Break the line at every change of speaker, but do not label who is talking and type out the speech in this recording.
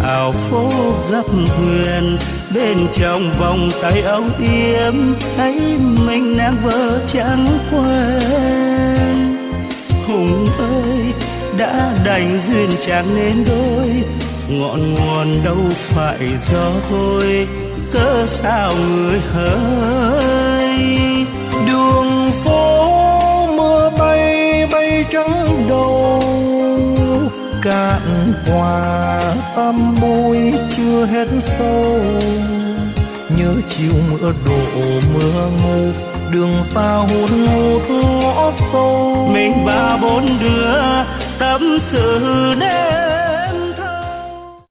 ảo phố dắp thuyền, bên trong vòng tay âu yếm thấy mình nàng vợ chẳng quen. Hùng ơi đã đành duyên chẳng nên đôi, ngọn nguồn đâu phải do tôi, cớ sao người hỡi.
Đường phố mưa bay bay trắng đầu, cạn hòa tâm môi chưa hết sâu. Nhớ chiều mưa đổ mưa ngô, đường xa hun hút ngõ sâu.
Mình ba bốn đứa tâm sự nên